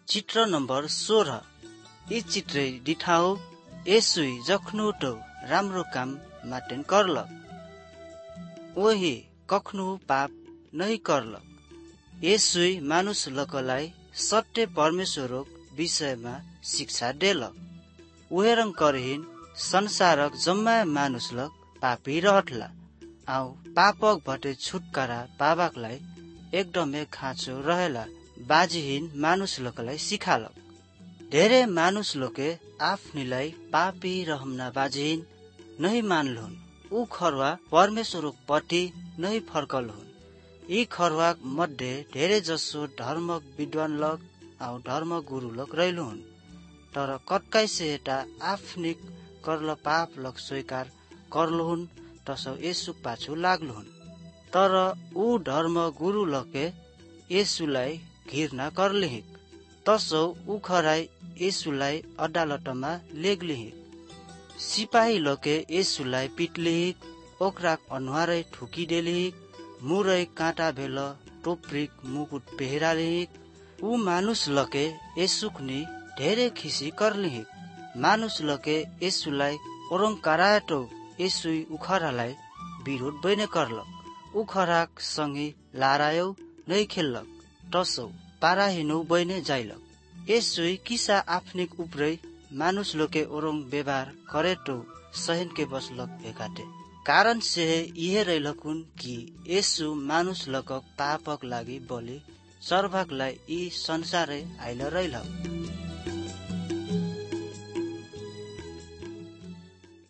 चित्र नम्बर 16। यी चित्र दिठाओ यसुई जखनुटो राम्रो काम माटेन करलक, वही कखनु पाप नहीं करलक। यसुई मानुष लकलाई सत्य परमेश्वरक विषयमा शिक्षा देलक। उहेरङ करहिन संसारक जम्मा मानुषलक पापी रहटला, आउ पापक भटे छुटकारा पाबाकलाई एकदमै खाँचो रहेला बाजीहीन मानुष लोकलाई सिखालक। धेरै मानुष लोके आफ्नीलाई पापी रहम्ना बाजीहीन नहीं मानलहुन्। ऊ खरवा परमेश्वरक पति नहीं फर्कल हुन्। यी खरवाक मध्ये धेरै जसो धर्मक विद्वान लक आउ धर्म गुरु लक रहिल हुन्, तर कत्काइसे एटा आफ्निक करल पाप लक स्वीकार करलहुन् तसो यसुक पाछु लाग्लहुन्। तर ऊ धर्म गुरु लके यसुलाई घृणा करलिहिक, तसो ऊ खराई यसुलाई अदालतमा लेगलिहिक। सिपाही लोके यसुलाई पिटलिहिक, ओकराक अनुहारै ठुकिदेलिहिक, मुरै काँटा भेल टोप्रिक मुकुट पेहरालिहिक। ऊ मानुष लके यसुकनी धेरै खिसी करलिहिक। मानुष लके यसुलाई ओरङ करायटो यसुई उखरालाई विरोध बैने करलक। उखराक सँगी लारायो नै खेललक, तसो पाराहिनु बैने जाइलक। यसुई किसा आफ्निक उपरै मानुष लोके ओरङ व्यवहार करेटो सहन के बसलक भेकाटे। कारण से यह रहिलकुन कि यसु मानुष लकक पापक लागि बलि सर्भागलाई यी संसारै आइल रहिलक।